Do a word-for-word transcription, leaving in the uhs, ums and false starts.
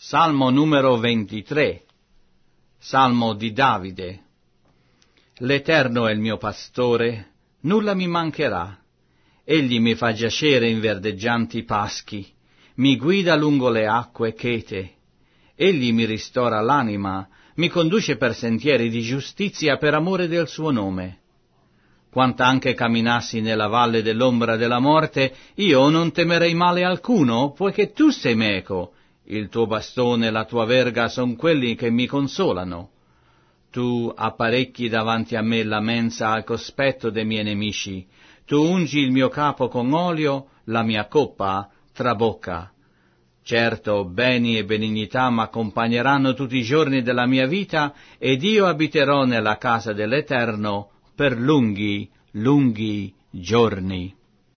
Salmo numero ventitré. Salmo di Davide. L'Eterno è il mio pastore, nulla mi mancherà. Egli mi fa giacere in verdeggianti paschi, mi guida lungo le acque chete. Egli mi ristora l'anima, mi conduce per sentieri di giustizia per amore del suo nome. Quant'anche camminassi nella valle dell'ombra della morte, io non temerei male alcuno, poiché tu sei meco. Il tuo bastone e la tua verga son quelli che mi consolano. Tu apparecchi davanti a me la mensa al cospetto dei miei nemici. Tu ungi il mio capo con olio, la mia coppa trabocca. Certo, beni e benignità m'accompagneranno tutti i giorni della mia vita, ed io abiterò nella casa dell'Eterno per lunghi, lunghi giorni.